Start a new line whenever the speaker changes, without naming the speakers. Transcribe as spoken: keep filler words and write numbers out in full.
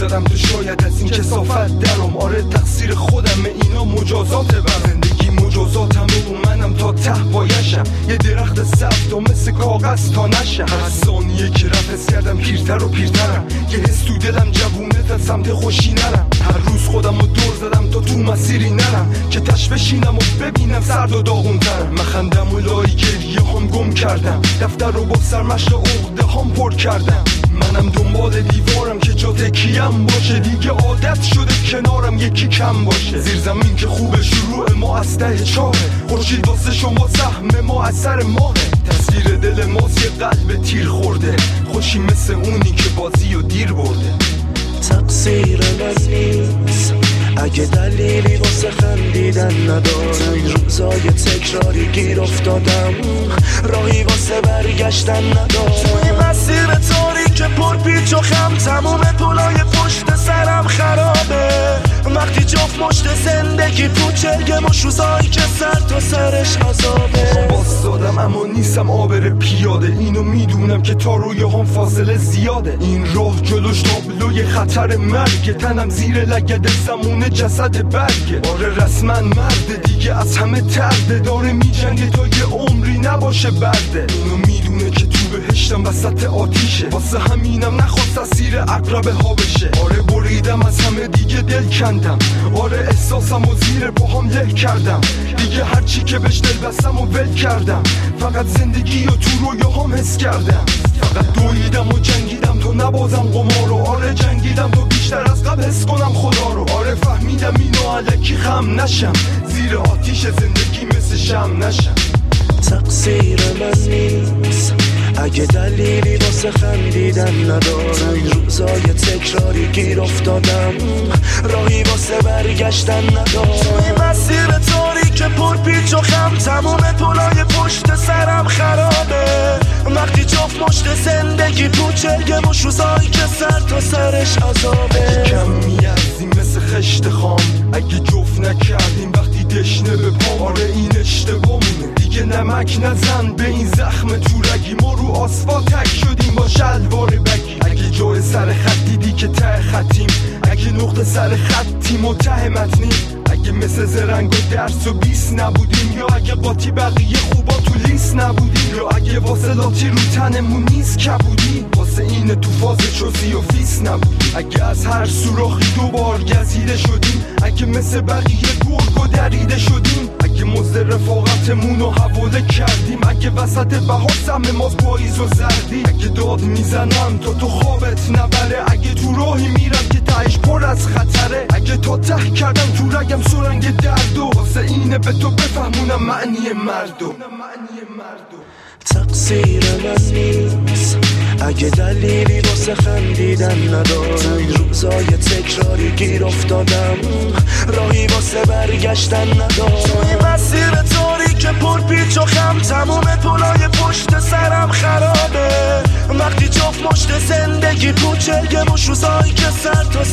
دادم تو شاید از این کثافت درم. آره تقصیر خودمه اینا مجازات بر زندگی مجازاتم و منم تا ته بایشم یه درخت سبز و مثل کاغذ تا نشم. هر ثانیه که رفت حس کردم پیرتر و پیرترم یه حس تو دلم جوونه تا سمت خوشی نرم. هر روز خودم رو دور زدم تا تو مسیری نرم که تش بشینم و ببینم سرد و داغونترم. مخندم و لای گریه هم گم کردم دفتر رو با سرمشق عقده هم پر کردم. منم دنبال دیوارم که جا تکیم باشه دیگه عادت شده کنارم یکی کم باشه. زیر زمین که خوبه شروع ما از ته چاهه خورشید واسه شما سهم ما از سر ماهه. تصویر دل ماست یه قلب تیر خورده خوشی مثل اونی که بازی و دیر برده.
تقصیر من نیست اگه دلیلی واسه خندیدن ندارم. این روزای تکراری گیر افتادم راهی واسه برگشتن ندارم. توی مسیر تاریک پر پیچ و خم تموم پلای پشت سرم خرابه. وقتی جفت مشت زندگی پوچه مش روزایی که سر تا سرش عذابه.
باز دادم اما نیستم آبر پیاده اینو میدونم که تا روی هم فاصله زیاده. این راه جلوش تابلوی خطر مرگ تنم زیر لگد زمونه جسد برگه. آره رسما مرده دیگه از همه ترده داره میجنگه تا یه عمری نباشه برده. اینو میدونه که تو بهشتم وسط آتیشه واسه همینم نخواست اسیر عقربه ها بشه. آره بریدم از همه دیگه دل کندم. آره احساسم و زیر پاهم له کردم دیگه هرچی که بهش دل بستم و ول کردم. فقط زندگی و تو رویاهام حس کردم. فقط دویدم و جنگیدم تو نبازم قمارو. آره جنگیدم تو بیشتر از قبل حس کنم خدا رو. آره فهمیدم اینو الکی خم نشم زیر آتیش زندگی مثل شم نشم.
تقصیر من نیست اگه دلیلی واسه خندیدن ندارم. این روزای تکراری گیر افتادم راهی واسه برگشتن ندارم. توی مسیر تاریک پر پیچ و خم تموم پلای پشت سرم خرابه. وقتی جفت مشت زندگی پوچه یه مش روزایی که سر تا سرش عذابه.
کم میارزیم مثل خشت خام اگه جفت نکردیم وقتی دشنه به پام. آره این اشتباهمونه دیگه نمک نزن به این زخم تورگی. ما رو آسفالت تک شدیم با شلوار بگی. اگه جای سر خط دیدی که ته خطیم اگه نقطه سر خطیم و ته متنیم. اگه مثل زرنگ و درس و بیس نبودیم یا اگه قاطی بقیه خوبا تو لیست نبودیم یا اگه واصلاتی رو تنمون نیست کبودی واسه اینه تو فاز چوزی و فیس نبودیم. اگه از هر سوراخی دوبار گزیده شدیم اگه مثل بقیه گرگ و دریده شدیم اگه مزد رفاقتمون رو حواله کردیم اگه وسط بهار سم ماز پاییز و زردی اگه داد میزنم تا تو خوابت نبره اگه تو راهی میرم که تهش پر از خطره اگه تا ته کردم تو رگم سرنگ درد و واسه اینه به تو بفهمونم معنی مردم.
تقصیر من نیست اگه دلیلی واسه خندیدن ندارم. این روزای تکراری گیر افتادم راهی واسه برگشتن ندارم. توی مسیر تاریک پر پیچ و خم تموم پلای پشت سرم خرابه. وقتی جفت مشت زندگی پوچه یه مش روزایی که سر تا